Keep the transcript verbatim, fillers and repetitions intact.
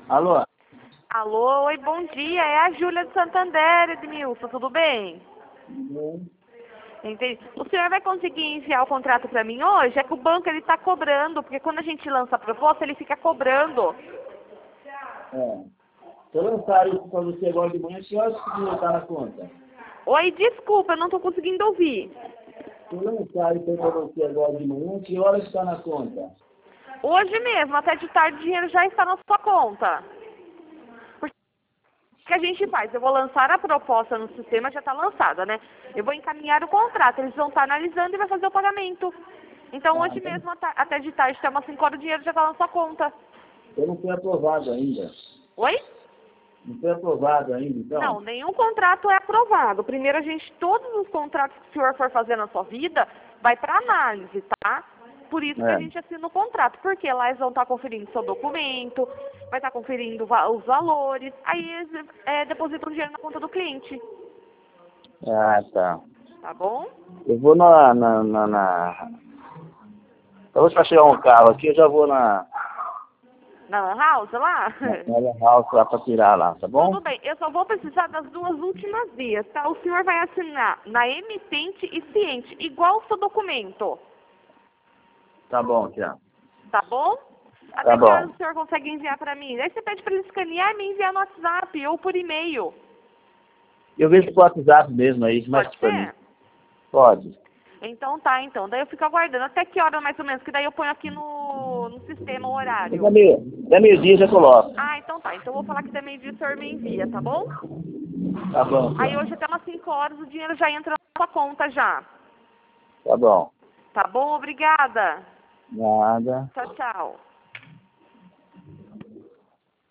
Alô? Alô, oi, bom dia. É a Júlia de Santander, Edmilson, tudo bem? Uhum. Entendi. O senhor vai conseguir enviar o contrato para mim hoje? É que o banco ele está cobrando, porque quando a gente lança a proposta, ele fica cobrando. É. Se eu lançar isso para você agora de manhã, que horas que está na conta? Oi, desculpa, eu não estou conseguindo ouvir. Se eu lançar isso para você agora de manhã, que horas está na conta? Hoje mesmo, até de tarde, o dinheiro já está na sua conta. Porque o que a gente faz? Eu vou lançar a proposta no sistema, já está lançada, né? Eu vou encaminhar o contrato, eles vão estar analisando e vai fazer o pagamento. Então, Ah, hoje então, mesmo, até até de tarde, até umas cinco horas, o dinheiro já está na sua conta. eu não fui aprovado ainda. Oi? Não foi aprovado ainda, Não, então? nenhum contrato é aprovado. Primeiro, a gente, todos os contratos que o senhor for fazer na sua vida, vai para análise, tá? Por isso que a É. gente assina o contrato, porque lá eles vão estar conferindo seu documento, vai estar conferindo va- os valores, aí eles é, depositam o dinheiro na conta do cliente, Ah, tá. tá bom? Eu vou na... na, na, na... Eu vou para chegar um carro aqui, eu já vou na... Na lan house lá? Na na house lá para tirar lá, tá bom? Tudo bem, eu só vou precisar das duas últimas vias, tá? O senhor vai assinar na emitente e ciente, igual o seu documento. Tá bom, Tiago. Tá bom? Tá Até que horas bom. o senhor consegue enviar para mim? Aí você pede para ele escanear e me enviar no WhatsApp ou por e-mail. Eu vejo pelo WhatsApp mesmo aí, mais Pode para mim. ser? Pode. Então tá, então. Daí eu fico aguardando. Até que hora mais ou menos? Que daí eu ponho aqui no, no sistema o Da horário. meio, da meio-dia já coloco. Ah, então tá. Então eu vou falar que da meio-dia o senhor me envia, tá bom? Tá bom, Aí Tiago. hoje até umas cinco horas o dinheiro já entra na sua conta já. Tá bom. Tá bom? Obrigada. Nada. Tchau, tchau.